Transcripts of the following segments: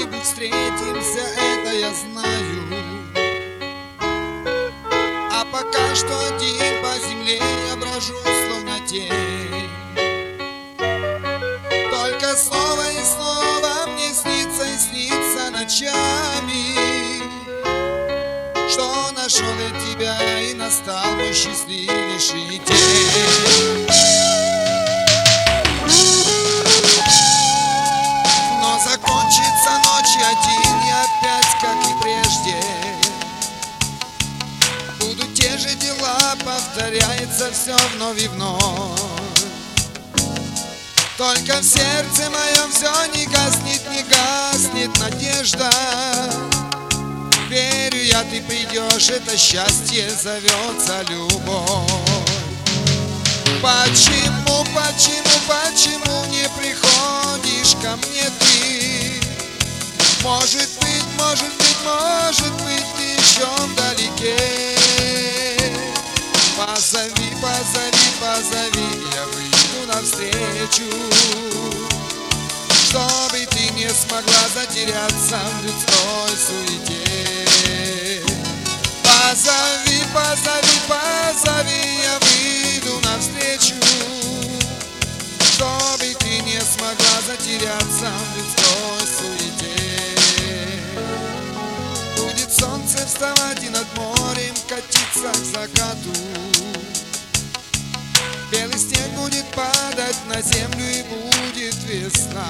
когда-нибудь встретимся, это я знаю. А пока что один по земле я брожу, словно тень. Только снова и снова мне снится и снится ночами, что нашел я тебя и настал мой счастливейший день. Но закончится ночь один, и опять, как и прежде, будут те же дела, повторяется все вновь и вновь. Только в сердце моем все не гаснет надежда. Верю я, ты придешь, это счастье зовется любовь. Почему не приходишь ко мне ты? Может быть, ты еще вдалеке. Позови, я выйду навстречу, чтобы ты не смогла затеряться в людской суете. Позови, я выйду навстречу, чтобы ты не смогла затеряться в людской суете. Будет солнце вставать и над морем катиться к закату. Белый снег будет падать на землю, и будет весна.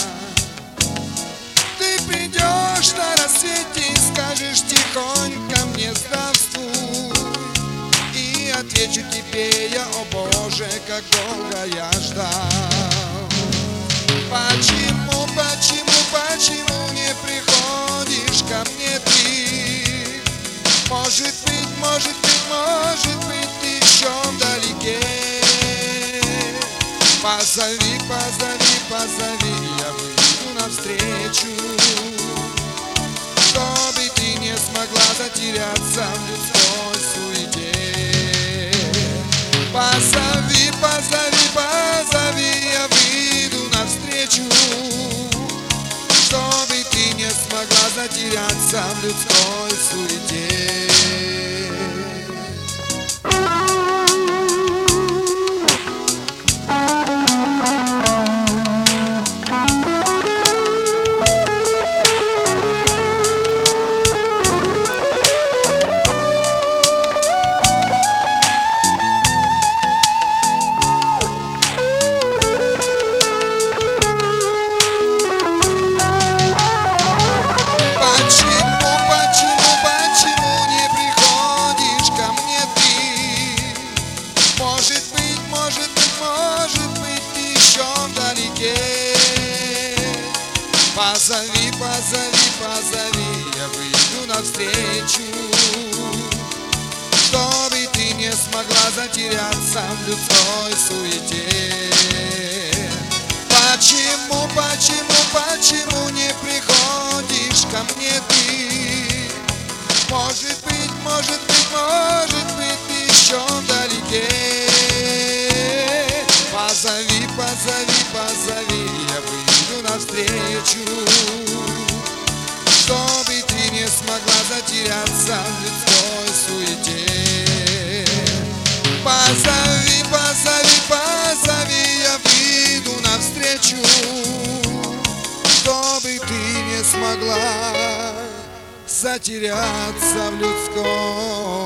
Ты придешь на рассвете и скажешь тихонько мне здравствуй. И отвечу тебе я: о Боже, как долго я ждал. Почему не приходишь ко мне ты? Может быть, ты еще вдалеке. Позови, я выйду навстречу, чтобы ты не смогла затеряться в людской суете. Позови, я выйду навстречу, чтобы ты не смогла затеряться в людской суете. Может быть, ты еще вдалеке. Позови, я выйду навстречу, чтобы ты не смогла затеряться в людской суете. Почему не приходишь ко мне ты? Может быть, ты еще вдалеке. Позови, я выйду навстречу, чтобы ты не смогла затеряться в людской суете. Позови, я выйду навстречу, чтобы ты не смогла затеряться в людской